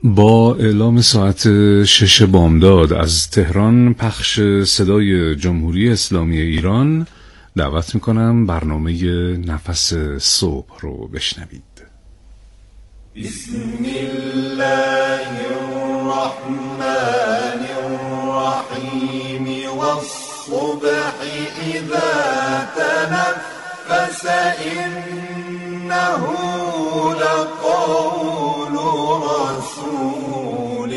با اعلام ساعت 6 بامداد از تهران پخش صدای جمهوری اسلامی ایران دعوت میکنم برنامه نفس صبح رو بشنوید. بسم الله الرحمن الرحیم والصبح اذا تنفس انه لقول رسول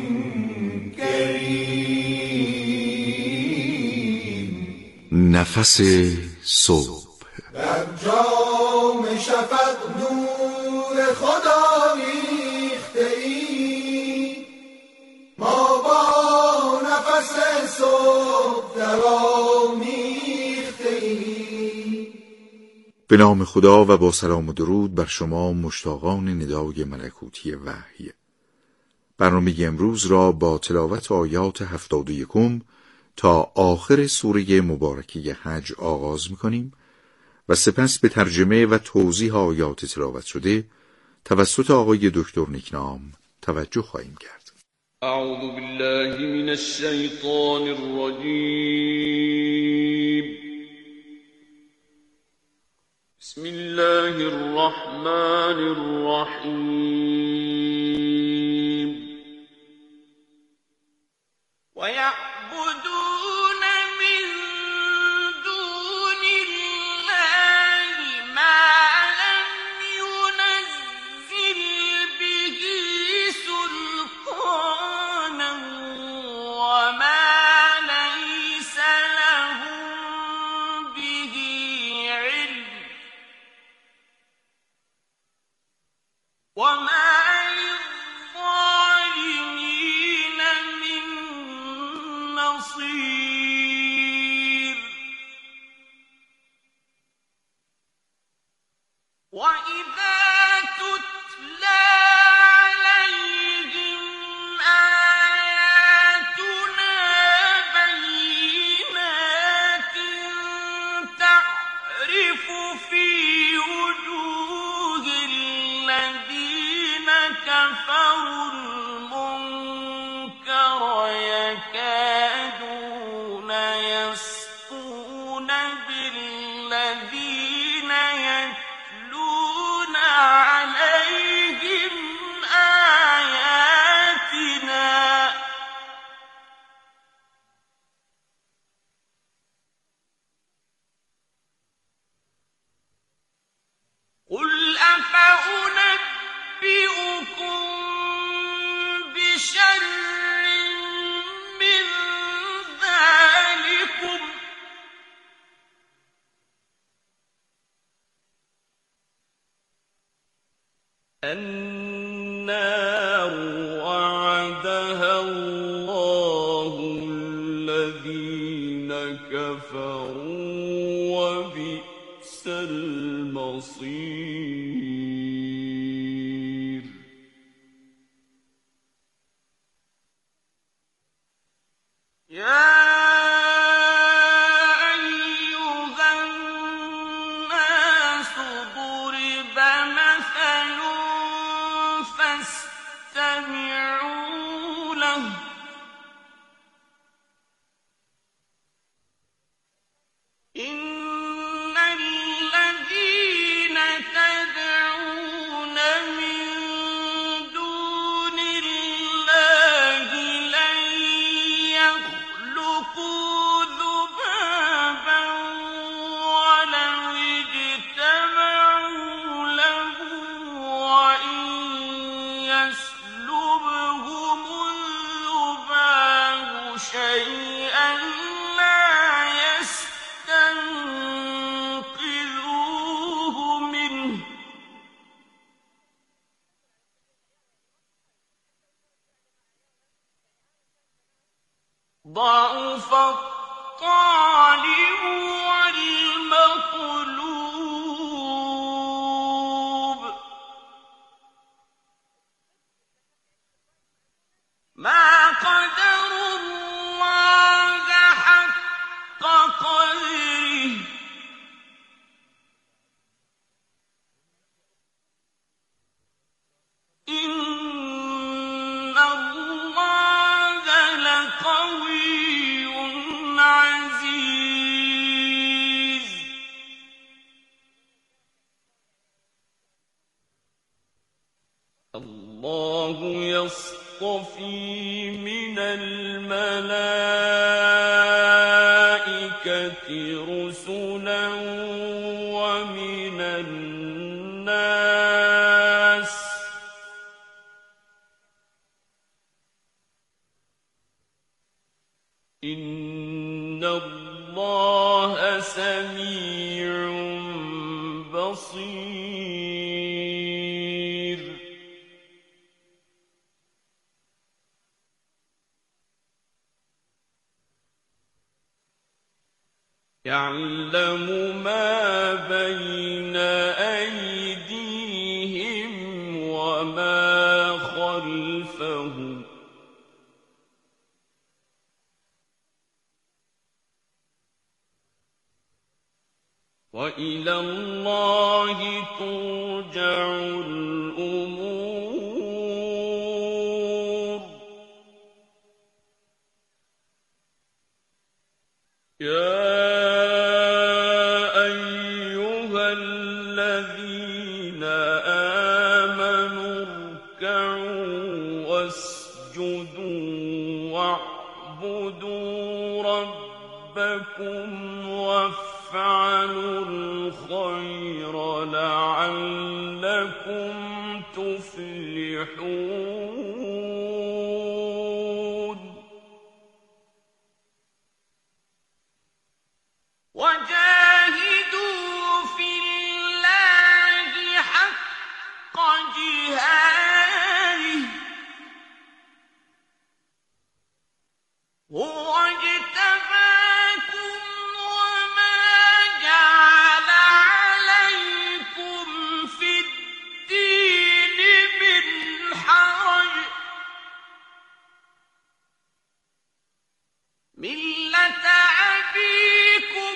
کریم. نفس صبح در جام شفق نور خدا ریخته ای، ما با نفس صبح درآمیخته ای. به نام خدا و با سلام و درود بر شما مشتاقان ندای ملکوتی وحی. برنامه امروز را با تلاوت آیات 71 تا آخر سوره مبارکه حج آغاز می‌کنیم و سپس به ترجمه و توضیح آیات تلاوت شده توسط آقای دکتر نیکنام توجه خواهیم کرد. اعوذ بالله من الشیطان الرجیم. بسم الله الرحمن الرحیم. وَيَعْبُدُونَ مِن دُونِ اللَّهِ مَا لَمْ يُنَزِّلْ بِهِ سُلْطَانًا وَمَا لَيْسَ لَهُم بِهِ عِلْمٌ وَمَا لِلظَّالِمِينَ مِن نَّصِيرٍ. وَإِذَا تُتْلَىٰ عَلَيْهِمْ آيَاتُنَا بَيِّنَاتٍ تَعْرِفُ فِي وُجُوهِ الَّذِينَ كَفَرُوا الْمُنكَرَ يَكَادُونَ يَسْطُونَ بِالَّذِينَ يَتْلُونَ عَلَيْهِمْ آيَاتِنَا قُلْ أَفَأُنَبِّئُكُم بِشَرٍّ مِّن ذَٰلِكُمْ النَّارُ وَعَدَهَا اللَّهُ الَّذِينَ كَفَرُوا وَبِئْسَ الْمَصِيرُ. يَا أَيُّهَا النَّاسُ ضُرِبَ مَثَلٌ فَاسْتَمِعُوا لَهُ ۚ إِنَّ الَّذِينَ تَدْعُونَ مِن دُونِ اللَّهِ لَن يَخْلُقُوا ذُبَابًا وَلَوِ اجْتَمَعُوا لَهُ وَإِن يَسْلُبْهُمُ الذُّبَابُ شَيْئًا لَّا يَسْتَنقِذُوهُ مِنْهُ ۚ ضَعُفَ الطَّالِبُ وَالْمَطْلُوبُ. مَا قَدَرُوا اللَّهَ حَقَّ قَدْرِهِ ۗ إِنَّ الله يصطفي من الملائكة رسلا ومن الناس إن الله سميع بصير يعلم ما بين أيديهم وما خلفهم وإلى الله ترجع الأمور يا أيها الذين آمنوا اركعوا واسجدوا واعبدوا ربكم وافعلوا الخير لعلكم تفلحون وجاهدوا في الله حق جهاده هو اجتباكم وما جعل عليكم في الدين من حرج ملة أبيكم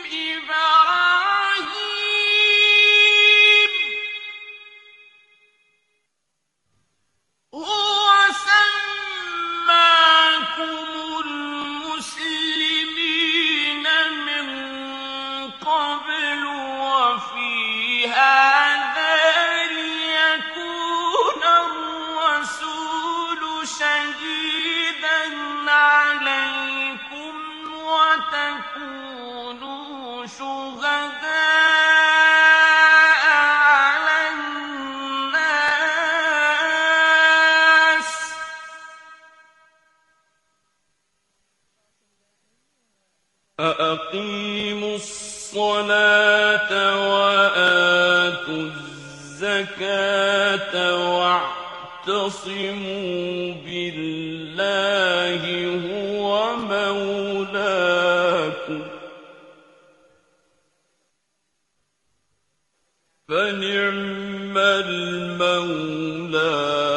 إبراهيم هو سماكم المسلمين من قبل وفي هذا ليكون الرسول شهيدا عليكم وتكونوا شهداء على الناس فأقيموا الصلاة وآتوا الزكاة واعتصموا بالله هو مولاكم فنعم المولى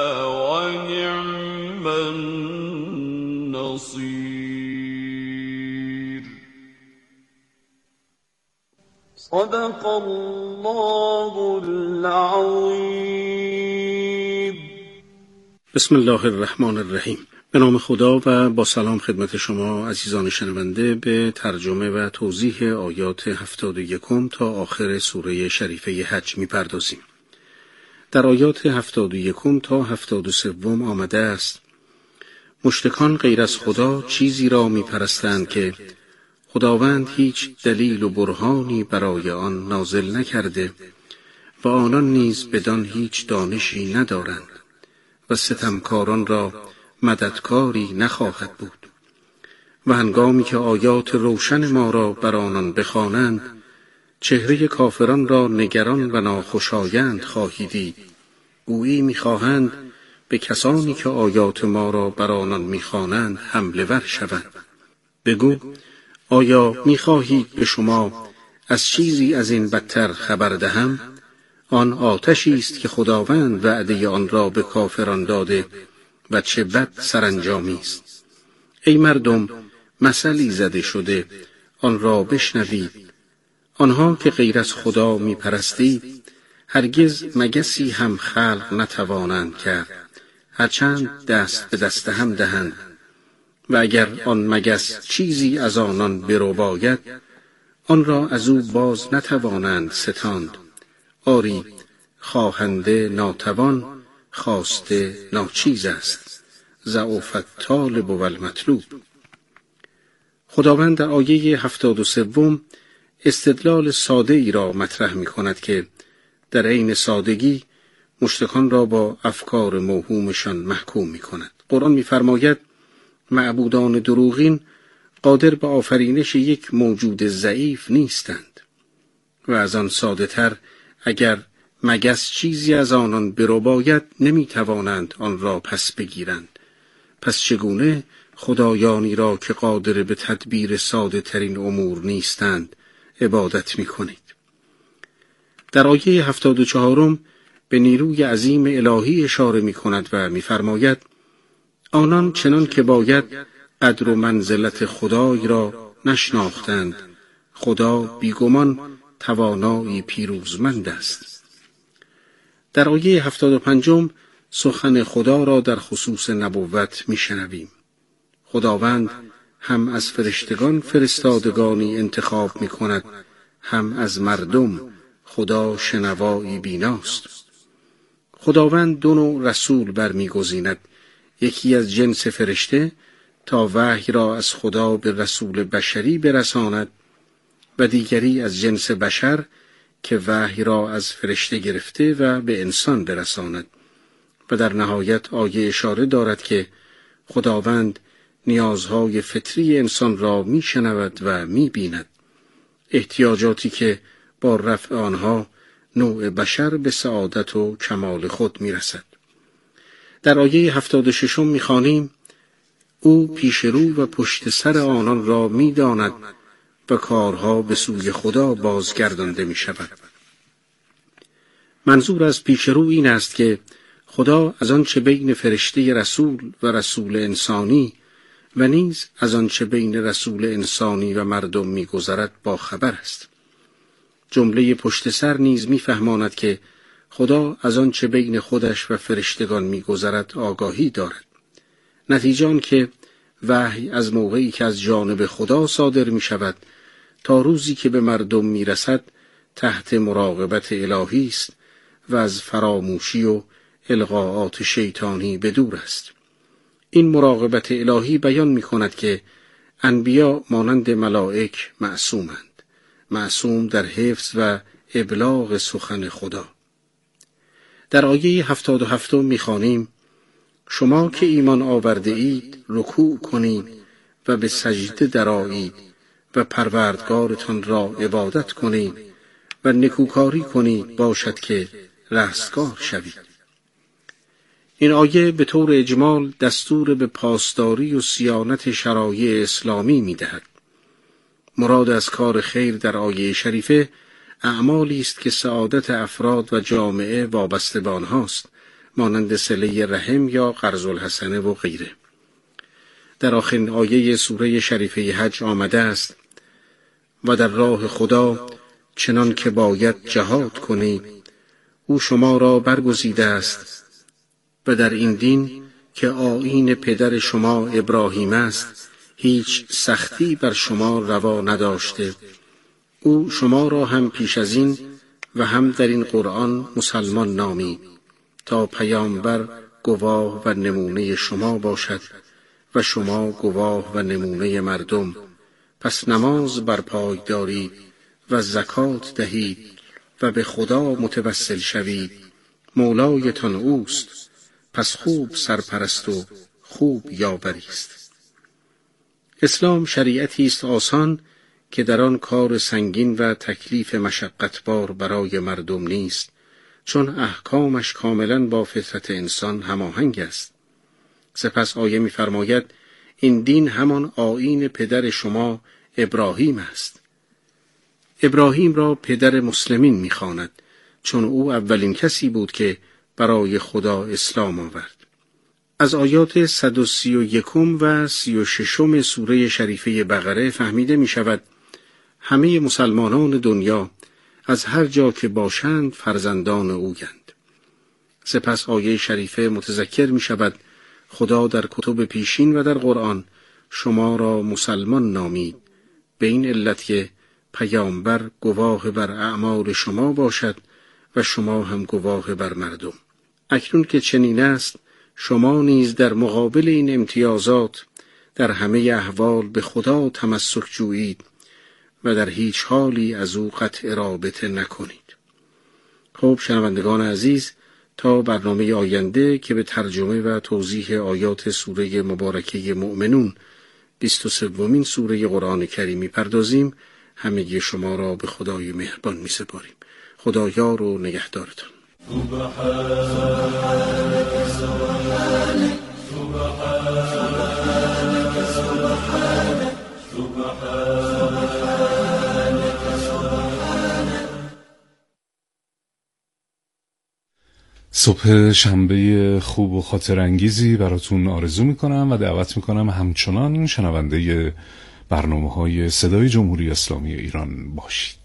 ونعم النصير صدق الله العظيم. بسم الله الرحمن الرحیم. به نام خدا و با سلام خدمت شما عزیزان شنونده به ترجمه و توضیح آیات 71 تا آخر سوره شریفه حج می‌پردازیم. در آیات 71 تا 73 آمده است: مشرکان غیر از خدا چیزی را می‌پرستند که خداوند هیچ دلیل و برهانی برای آن نازل نکرده و آنان نیز بدان هیچ دانشی ندارند و ستمکاران را مددکاری نخواهد بود. و هنگامی که آیات روشن ما را بر آنان بخوانند چهره کافران را نگران و ناخوشایند خواهی دید، گویی می‌خواهند به کسانی که آیات ما را بر آنان می‌خوانند حمله ور شوند. بگو آیا می‌خواهید به شما از چیزی از این بدتر خبر دهم؟ آن آتشی است که خداوند وعده آن را به کافران داده و چه بد سرانجامی است. ای مردم، مثلی زده شده، آن را بشنوید. آنها که غیر از خدا می‌پرستید هرگز مگسی هم خلق نتوانند کرد، هرچند دست به دست هم دهند. و اگر آن مگس چیزی از آنان برباید آن را از او باز نتوانند ستاند. آری خواهنده ناتوان خواسته ناچیز است، ضعف طالب و المطلوب. خداوند در آیه 73 استدلال ساده ای را مطرح می کند که در عین سادگی مشرکان را با افکار موهومشان محکوم می کند. قرآن می فرماید معبودان دروغین قادر به آفرینش یک موجود ضعیف نیستند و از آن ساده تر اگر مگس چیزی از آنان برباید نمی توانند آن را پس بگیرند. پس چگونه خدایانی را که قادر به تدبیر ساده ترین امور نیستند عبادت می کنید؟ در آیه 74 به نیروی عظیم الهی اشاره می کند و می فرماید آنان چنان که باید قدر و منزلت خدای را نشناختند. خدا بیگمان توانایی پیروزمند است. در آیه 75 سخن خدا را در خصوص نبوت می شنویم. خداوند هم از فرشتگان فرستادگانی انتخاب می کند، هم از مردم. خدا شنوایی بیناست. خداوند دو نوع رسول برمیگزیند، یکی از جنس فرشته تا وحی را از خدا به رسول بشری برساند و دیگری از جنس بشر که وحی را از فرشته گرفته و به انسان برساند. و در نهایت آیه اشاره دارد که خداوند نیازهای فطری انسان را میشنود و میبیند، احتیاجاتی که با رفع آنها نوع بشر به سعادت و کمال خود میرسد. در آیه 76 میخوانیم او پیش رو و پشت سر آنان را میداند و کارها به سوی خدا بازگردانده میشود. منظور از پیش رو این است که خدا از آنچه بین فرشته رسول و رسول انسانی و نیز از آنچه بین رسول انسانی و مردم میگذرد با خبر است. جمله پشت سر نیز میفهماند که خدا از آنچه بین خودش و فرشتگان میگذرد آگاهی دارد. نتیجه آن که وحی از موقعی که از جانب خدا صادر می شود تا روزی که به مردم می رسد تحت مراقبت الهی است و از فراموشی و القاءات شیطانی بدور است. این مراقبت الهی بیان می کند که انبیا مانند ملائک معصومند، معصوم در حفظ و ابلاغ سخن خدا. در آیه 77 می خوانیم شما که ایمان آورده اید رکوع کنید و به سجده درآیید و پروردگارتان را عبادت کنید و نکوکاری کنید باشد که رستگار شوید. این آیه به طور اجمال دستور به پاسداری و صیانت شرایع اسلامی می دهد. مراد از کار خیر در آیه شریفه اعمالی است که سعادت افراد و جامعه وابسته به آنهاست، مانند صله رحم یا قرض الحسنه و غیره. در آخرین آیه سوره شریفه حج آمده است و در راه خدا چنان که باید جهاد کنید، او شما را برگزیده است و در این دین که آیین پدر شما ابراهیم است هیچ سختی بر شما روا نداشته. او شما را هم پیش از این و هم در این قرآن مسلمان نامید تا پیامبر گواه و نمونه شما باشد و شما گواه و نمونه مردم. پس نماز برپای دارید و زکات دهید و به خدا متوسل شوید، مولایتان اوست، پس خوب سرپرست و خوب یاوری است. اسلام شریعتی است آسان که در آن کار سنگین و تکلیف مشقتبار برای مردم نیست، چون احکامش کاملا با فطرت انسان هماهنگ است. سپس آیه می‌فرماید این دین همان آیین پدر شما ابراهیم است. ابراهیم را پدر مسلمین می‌خواند، چون او اولین کسی بود که برای خدا اسلام آورد. از آیات 131 و 36 سوره شریفه بقره فهمیده می‌شود همه مسلمانان دنیا از هر جا که باشند فرزندان اویند. سپس آیه شریفه متذکر می‌شود خدا در کتب پیشین و در قرآن شما را مسلمان نامید، به این علت که پیامبر گواه بر اعمال شما باشد و شما هم گواه بر مردم. اکنون که چنین است، شما نیز در مقابل این امتیازات در همه احوال به خدا تمسک جویید و در هیچ حالی از او قطع رابطه نکنید. خب شنوندگان عزیز، تا برنامه آینده که به ترجمه و توضیح آیات سوره مبارکه مؤمنون 23مین سوره قرآن کریم می‌پردازیم، همگی شما را به خدای مهربان می‌سپاریم. خدا یار و نگهدارتان. صبح شنبه خوب و خاطرانگیزی براتون آرزو میکنم و دعوت میکنم همچنان شنونده برنامه‌های صدای جمهوری اسلامی ایران باشید.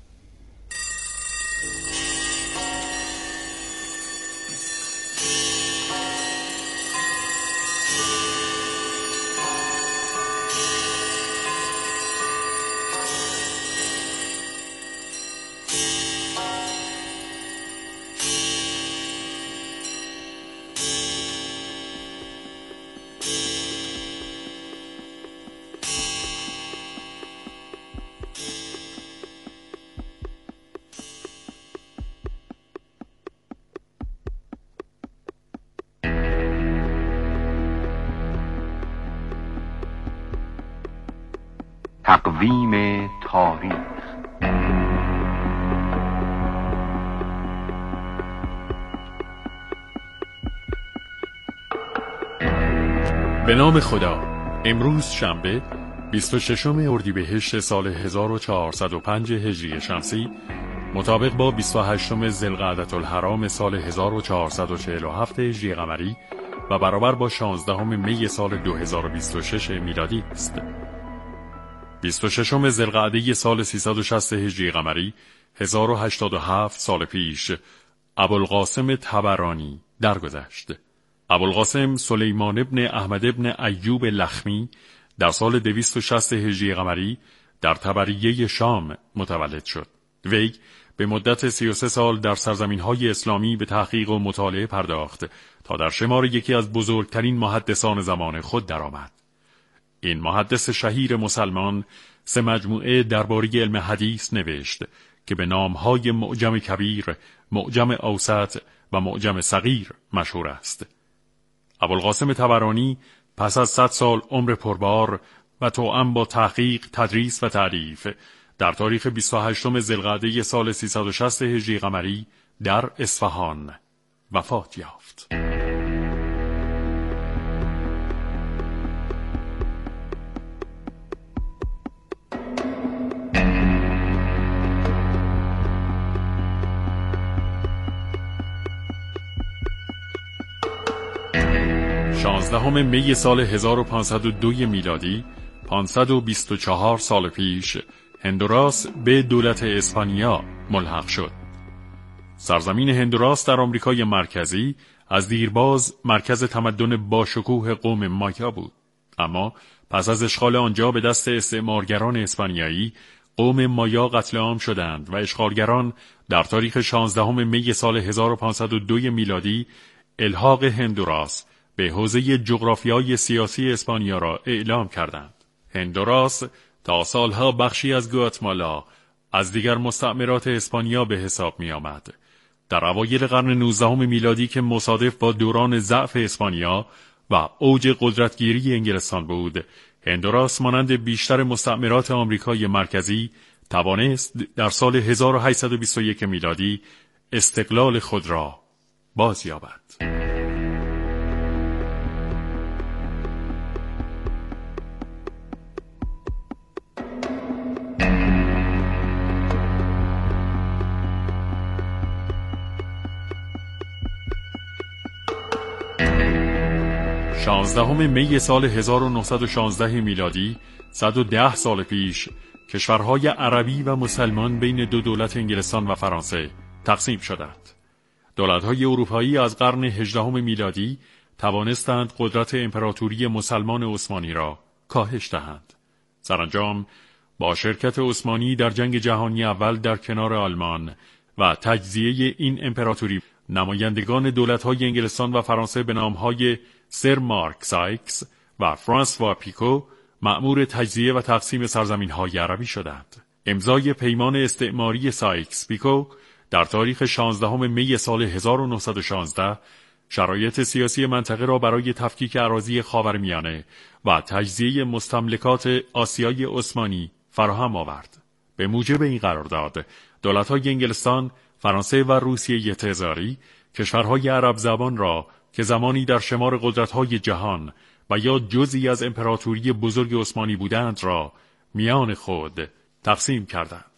تقویم تاریخ. به نام خدا. امروز شنبه 26 اردیبهشت سال 1405 هجری شمسی مطابق با 28 ذوالقعدة الحرام سال 1447 هجری قمری و برابر با 16 می سال 2026 میلادی است. 26 ذوالقعده سال 360 هجری قمری 1087 سال پیش ابوالقاسم طبرانی درگذشت. ابوالقاسم سلیمان ابن احمد ابن ایوب لخمی در سال 260 هجری قمری در طبریه شام متولد شد. وی به مدت 33 سال در سرزمین‌های اسلامی به تحقیق و مطالعه پرداخت تا در شمار یکی از بزرگترین محدثان زمان خود درآمد. این محدث شهیر مسلمان 3 مجموعه درباره علم حدیث نوشت که به نام‌های معجم کبیر، معجم اوسط و معجم صغیر مشهور است. ابوالقاسم طبرانی پس از 100 سال عمر پربار و توأم با تحقیق، تدریس و تعریف در تاریخ 28 ذوالقعده سال 360 هجری قمری در اصفهان وفات یافت. 16 می سال 1502 میلادی 524 سال پیش هندوراس به دولت اسپانیا ملحق شد. سرزمین هندوراس در آمریکای مرکزی از دیرباز مرکز تمدن باشکوه قوم مایا بود، اما پس از اشغال آنجا به دست استعمارگران اسپانیایی قوم مایا قتل عام شدند و اشغالگران در تاریخ 16 می سال 1502 میلادی الحاق هندوراس به حوزه جغرافیای سیاسی اسپانیا را اعلام کردند. هندوراس تا سالها بخشی از گواتمالا از دیگر مستعمرات اسپانیا به حساب می آمد. در اوایل قرن 19 میلادی که مصادف با دوران ضعف اسپانیا و اوج قدرتگیری انگلستان بود، هندوراس مانند بیشتر مستعمرات آمریکای مرکزی توانست در سال 1821 میلادی استقلال خود را بازیابد. 16 می سال 1916 میلادی 110 سال پیش کشورهای عربی و مسلمان بین دو دولت انگلستان و فرانسه تقسیم شدند. دولت‌های اروپایی از قرن 18 میلادی توانستند قدرت امپراتوری مسلمان عثمانی را کاهش دهند. سرانجام با شرکت عثمانی در جنگ جهانی اول در کنار آلمان و تجزیه این امپراتوری نمایندگان دولت‌های انگلستان و فرانسه به نام‌های سر مارک سایکس و فرانسوا پیکو مأمور تجزیه و تقسیم سرزمین‌های عربی شدند. امضای پیمان استعماری سایکس پیکو در تاریخ 16 می سال 1916 شرایط سیاسی منطقه را برای تفکیک اراضی خاورمیانه و تجزیه مستملکات آسیای عثمانی فراهم آورد. به موجب این قرارداد، دولت‌های انگلستان، فرانسه و روسیه تزاری کشورهای عرب زبان را که زمانی در شمار قدرت‌های جهان و یا جزئی از امپراتوری بزرگ عثمانی بودند را میان خود تقسیم کردند.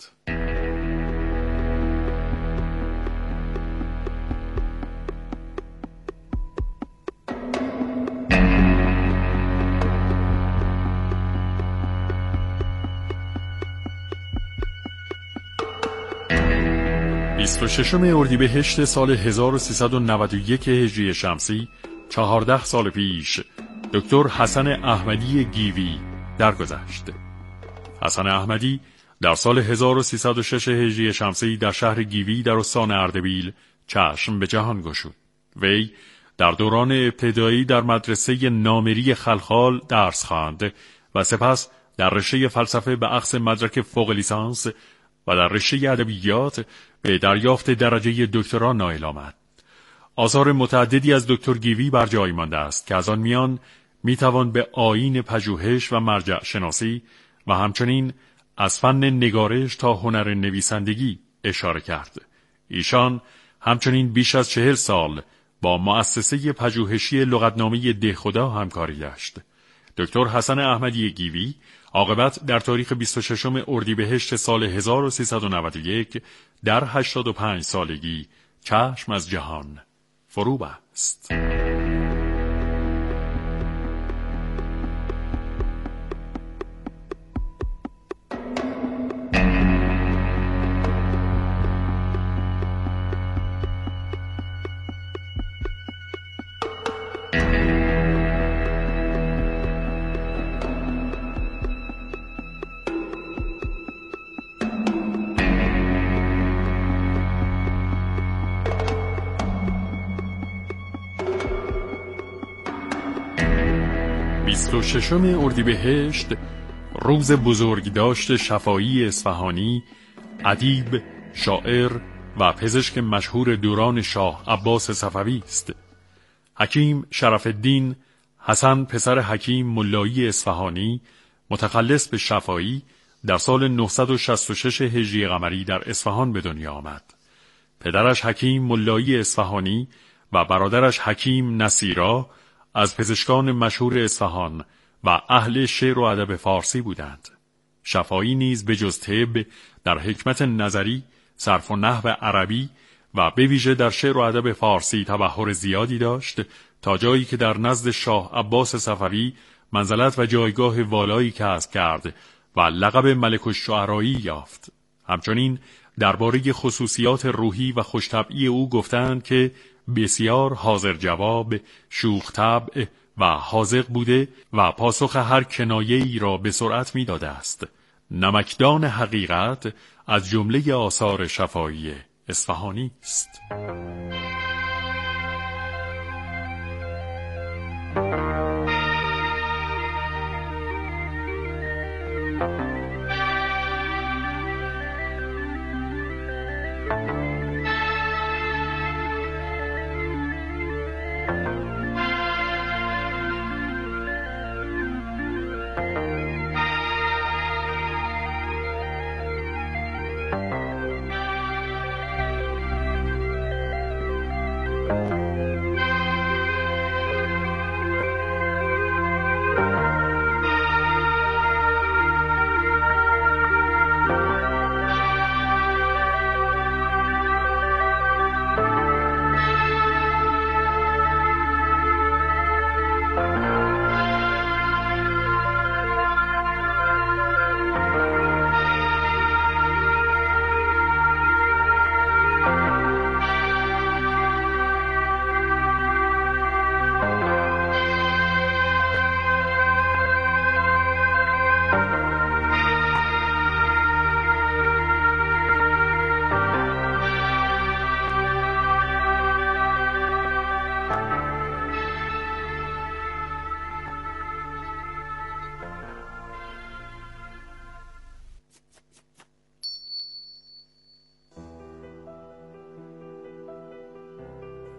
26 اردیبهشت سال 1391 هجری شمسی، 14 سال پیش، دکتر حسن احمدی گیوی درگذشت. حسن احمدی در سال 1306 هجری شمسی در شهر گیوی در استان اردبیل چشم به جهان گشود. وی در دوران ابتدایی در مدرسه نامری خلخال درس خواند و سپس در رشته فلسفه به اخذ مدرک فوق لیسانس و در رشته ادبیات به دریافت درجه دکترا نائل آمد. آثار متعددی از دکتر گیوی بر جای مانده است که از آن میان میتوان به آیین پژوهش و مرجع شناسی و همچنین از فن نگارش تا هنر نویسندگی اشاره کرد. ایشان همچنین بیش از 40 سال با مؤسسه پژوهشی لغتنامه دهخدا همکاری داشت. دکتر حسن احمدی گیوی عاقبت در تاریخ 26 اردیبهشت سال 1391 در 85 سالگی چشم از جهان فرو بست. 26 اردیبهشت روز بزرگداشت شفاعی اصفهانی، ادیب، شاعر و پزشک مشهور دوران شاه عباس صفوی است. حکیم شرف الدین حسن پسر حکیم ملایی اصفهانی متخلص به شفاعی در سال 966 هجری قمری در اصفهان به دنیا آمد. پدرش حکیم ملایی اصفهانی و برادرش حکیم نصیرا از پزشکان مشهور اصفهان و اهل شعر و ادب فارسی بودند. شفاعی نیز به جز طب در حکمت نظری، صرف و نحو عربی و به ویژه در شعر و ادب فارسی تبحر زیادی داشت تا جایی که در نزد شاه عباس صفوی منزلت و جایگاه والایی کسب کرد و لقب ملک الشعرایی یافت. همچنین درباره خصوصیات روحی و خوش‌طبعی او گفتند که بسیار حاضر جواب، شوخ طبع و حاذق بوده و پاسخ هر کنایه‌ای را به سرعت می‌داده است. نمکدان حقیقت از جمله آثار شفاعی اصفهانی است.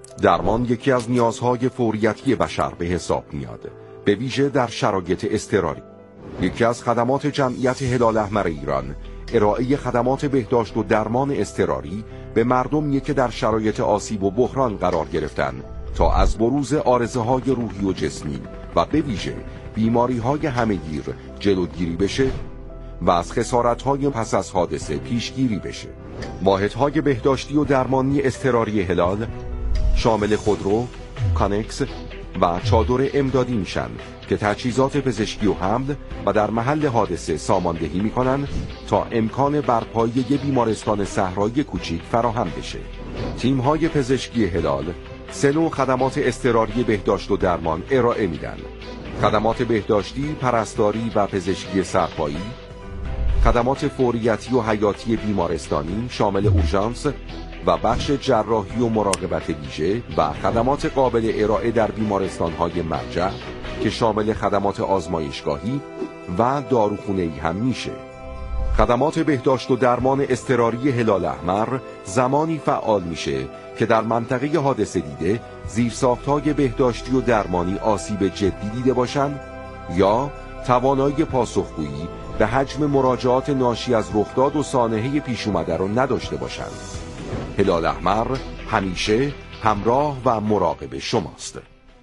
درمان یکی از نیازهای فوریتی بشر به حساب میاد، به ویژه در شرایط اضطراری. یکی از خدمات جمعیت هلال احمر ایران ارائه خدمات بهداشت و درمان اضطراری به مردمی که در شرایط آسیب و بحران قرار گرفتن تا از بروز عارضه‌های روحی و جسمی و به ویژه بیماری‌های همه‌گیر جلوگیری بشه و از خسارت‌های پس از حادثه پیشگیری بشه. واحدهای بهداشتی و درمانی اضطراری هلال شامل خودرو، کانکس و چادر امدادی میشن که تجهیزات پزشکی و حمل و در محل حادثه ساماندهی میکنن تا امکان برپایی یک بیمارستان صحرایی کوچیک فراهم بشه. تیم‌های پزشکی هلال 3 نوع خدمات اضطراری بهداشت و درمان ارائه میدن: خدمات بهداشتی، پرستاری و پزشکی سرپایی، خدمات فوریتی و حیاتی بیمارستانی شامل اورژانس و بخش جراحی و مراقبت ویژه و خدمات قابل ارائه در بیمارستان‌های مرجع که شامل خدمات آزمایشگاهی و داروخانه‌ای هم میشه. خدمات بهداشت و درمان اضطراری هلال احمر زمانی فعال میشه که در منطقه حادثه دیده زیرساخت‌های بهداشتی و درمانی آسیب جدی دیده باشند یا توانایی پاسخگویی به حجم مراجعات ناشی از رخداد و سانحه پیش اومده را نداشته باشند. هلال احمر همیشه همراه و مراقب شماست.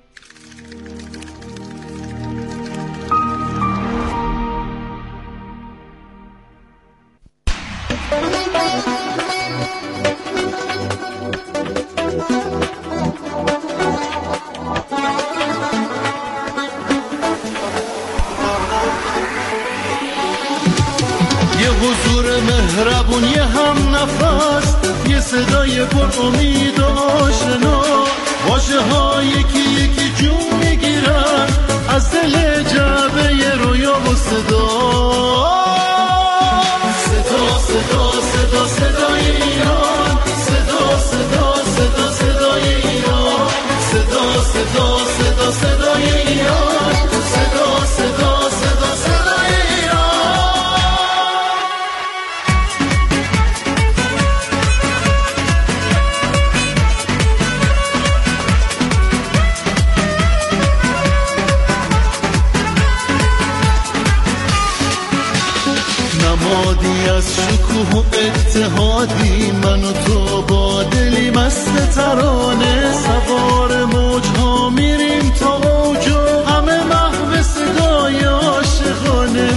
یه حضور مهربون، یه هم نفس، یه صدای پر امید و آشنا، واژه ها یکی یکی جون میگیرن از دل جعبه رویا و صدا. صدا صدا صدا صدای ایران، صدا صدا صدا صدای ایران، صدا صدا صدا صدای ایران، صدا صدا صدا صدای ایران. نمادی از شکوه و اتحادی، من و تو با دلی مست ترانه، سوار موجها میریم تا اوج و همه محو صدای عاشقانه.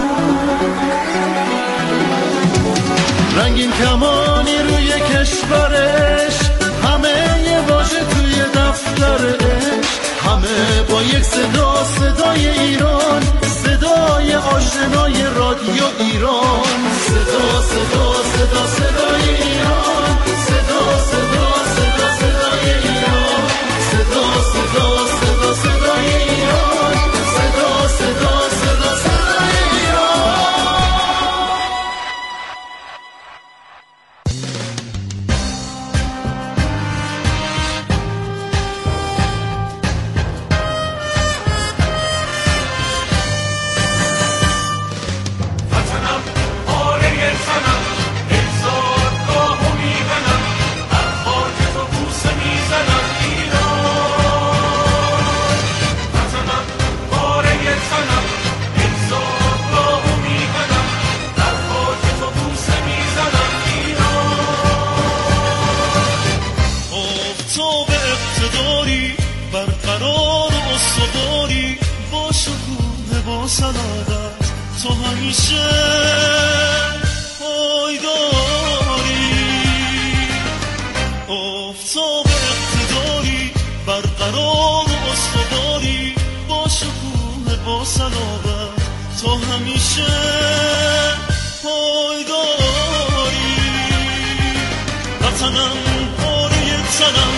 رنگین کمانی روی کشورش، همه یه واژه توی دفترش، همه با یک صدا، صدای ایران، صدای آشنای رادیو ایران. صدا صدا صدا صدای ایران، صدا صدا صدا صدای ایران، صدا صدا صدا صدای ایران، صدا صدا صدا صدای ایران. تو همیشه پایداری، آفتاب اقتداری، برقرار و استواری، با شکوه با صلابت تو همیشه پایداری. وطنم پاره تنم،